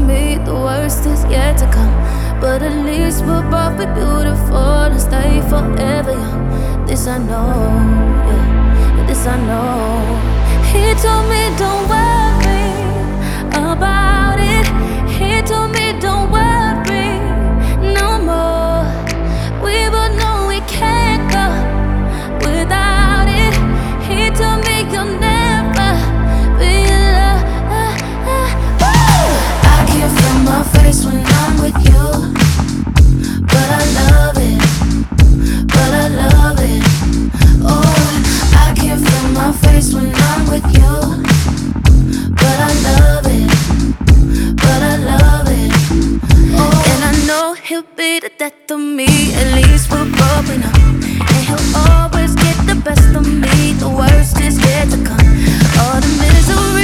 me the worst is yet to come. But at least we'll both be beautiful and stay forever young. This I know, yeah, this I know. He told me don't worry about it. He told me don't worry no more. We both know we can't go without it. He told me you'll never be alone. I can feel my face when I'm with you, but I love it, but I love it. Oh, I can feel my face when I'm with you, but I love it, but I love it. Oh, and I know he'll be the death of me. At least we're broken up, and he'll always get the best of me. The worst is yet to come. All the misery